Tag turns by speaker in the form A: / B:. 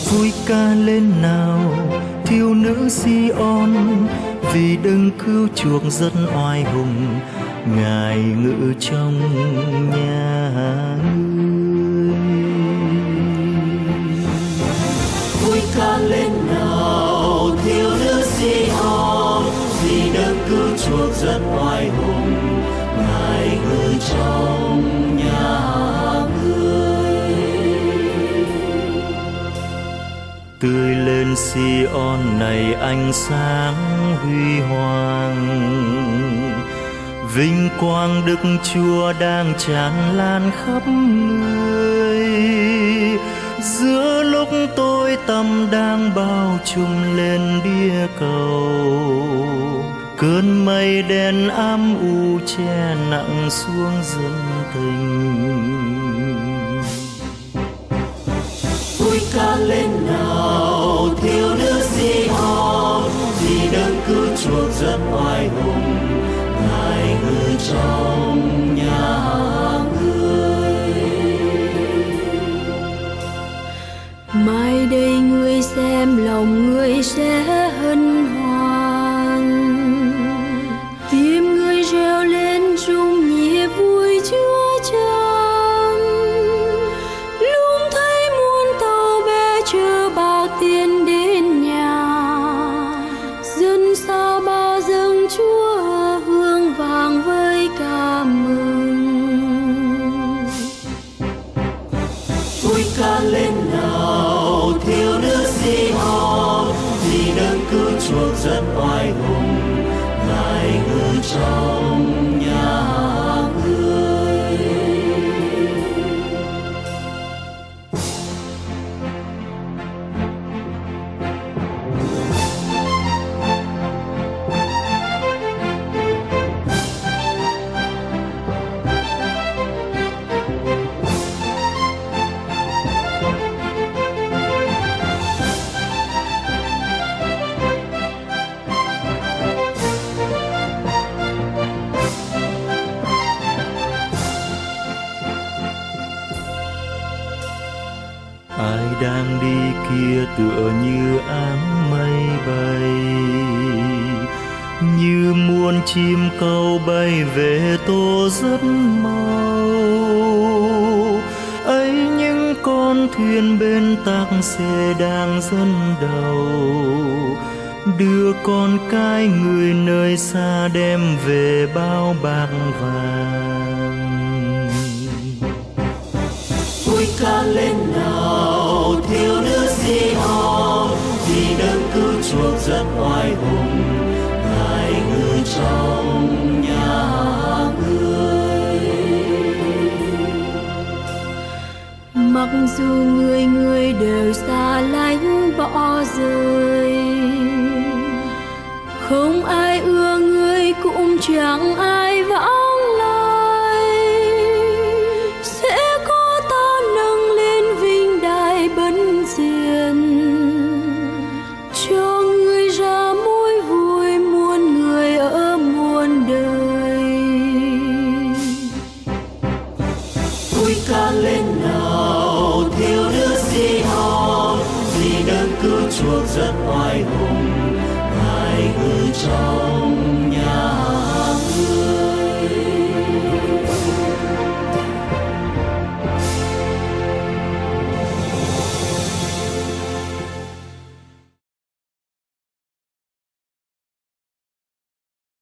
A: Vui ca lên nào thiếu nữ Sion, vì đấng cứu chuộc dân oai hùng, Ngài ngự trong nhà ngươi.
B: Vui ca lên nào thiếu nữ Sion, vì đấng cứu chuộc dân oai hùng, Ngài ngự trong nhà ngươi.
A: Tươi lên Sion này ánh sáng huy hoàng, vinh quang Đức Chúa đang tràn lan khắp người. Giữa lúc tối tăm đang bao trùm lên địa cầu, cơn mây đen ám u che nặng xuống dân tình.
B: Vui ca lên nào thiếu nữ Sion, vì đấng cứu chuộc dân oai hùng, Ngài ngự trong nhà ngươi.
C: Mai đây người xem lòng người sẽ hân hoan, tim người reo lên rung nhịp vui Chúa trong. Lúc thấy muôn tàu bé chờ bao tiên đến nhà, dân sao bao dâng Chúa hương vàng với ca mừng.
B: Vui ca lên nào thiếu nữ Sion, vì đấng cứu chuộc dân oai hùng, Ngài ngự trong nhà ngươi.
A: Ai đang đi kia tựa như áng mây bay, như muôn chim câu bay về tô rất mau. Ấy những con thuyền bên tắc xe đang dẫn đầu, đưa con cái người nơi xa đem về bao bạc vàng.
B: Vui ca lên nào thiếu nữ Sion, vì đấng cứu chuộc dân oai hùng, Ngài ngự trong nhà ngươi.
C: Mặc dù người người đều xa lánh bỏ rơi, không ai ưa người cũng chẳng ai vãng lai, sẽ có ta nâng lên vinh đài bấn diên, cho người ra mối vui muôn người ở muôn đời.
B: Vui ca lên nào thiếu nữ Sion, vì đấng cứu chuộc dân oai hùng, Ngài ngự trong